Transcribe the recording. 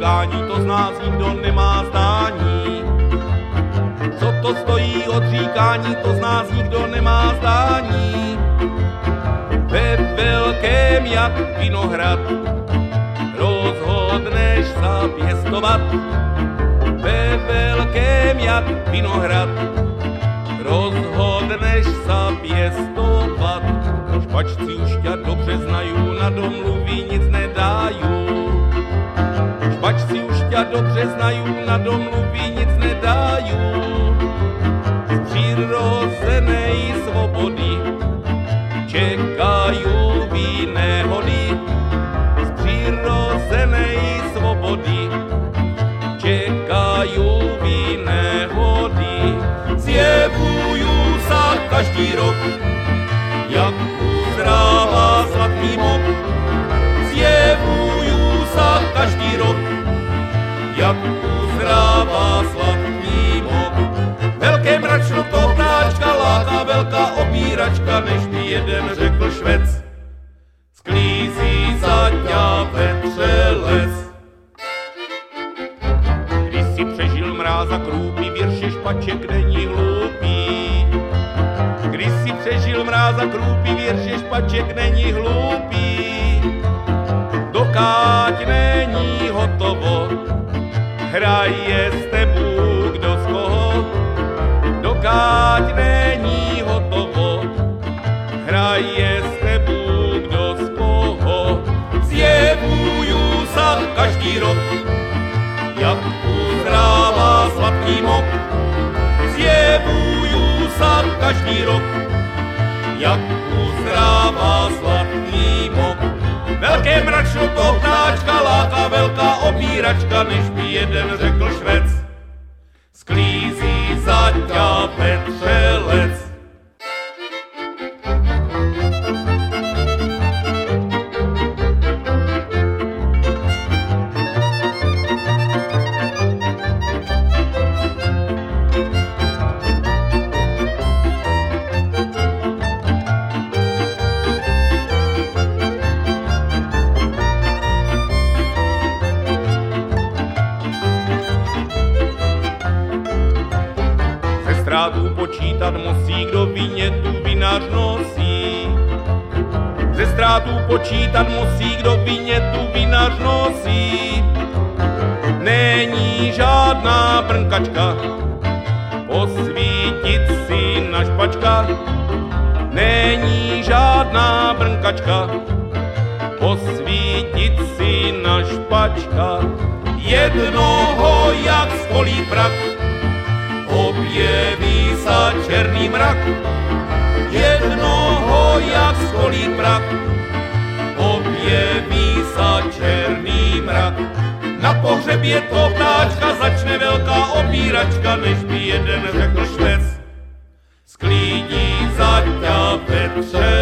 odříkání, to z nás nikdo nemá zdání. Co to stojí odříkání, to z nás nikdo nemá zdání. Ve velkém jak vinohrad rozhodneš zapěstovat. Ve velkém jak vinohrad rozhodneš zapěstovat. Špačci už tě dobře znají, na domluvy nic nedají. Špačci už tě dobře znají, na domluvy nic nedají. Z přirozenej svobody čekají výnehody. Z přirozenej svobody čekají výnehody. Zjevují sa každý rok, jak uzrává sladký mok. Zjevujú sa každý rok, jak uzrává sladký mok. Velké mračno to ptáčka láká, velká opíračka, než by jeden řekl švec. Sklízí za ťa vetřelec. Když si přežil mráza krůpy, věrše špaček není hloupý. Když si přežil mráza krůpy, věrše špaček není hloupý. Dokáď není hotovo, hraje s tebou kdo z koho. Dokáď není hotovo, hraje s tebou kdo z koho. Zjevujú sa každý rok, jak uzrává sladký mok. Zjevujú sa každý rok, jak uzrává sladký mok. Velké mračno to ptáčka láká, velká opíračka, než by jeden řekl švec. Sklízí za ťa vetřelec. Ztrátu počítat musí, kdo vinětu vinař nosí. Ze ztrátu počítat musí, kdo vinětu vinař nosí. Není žádná brnkačka, posvítit si na špačka. Není žádná brnkačka, posvítit si na špačka. Jednoho jak skolí prak, objeví sa černý mrak. Jednoho jak skolí prak, objeví sa černý mrak. Na pohřebě to ptáčka začne velká opíračka, než by jeden řekl švec. Sklídí za ťa vetře